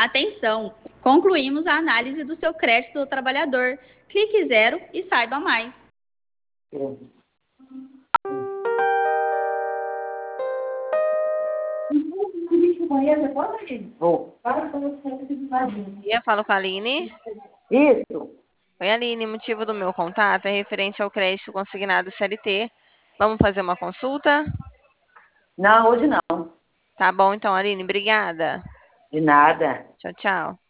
Atenção! Concluímos a análise do seu crédito do trabalhador. Clique zero e saiba mais. Falo com a Aline. Isso. Oi, Aline, motivo do meu contato é referente ao crédito consignado CLT. Vamos fazer uma consulta? Não, hoje não. Tá bom, então, Aline, obrigada. De nada. Tchau, tchau.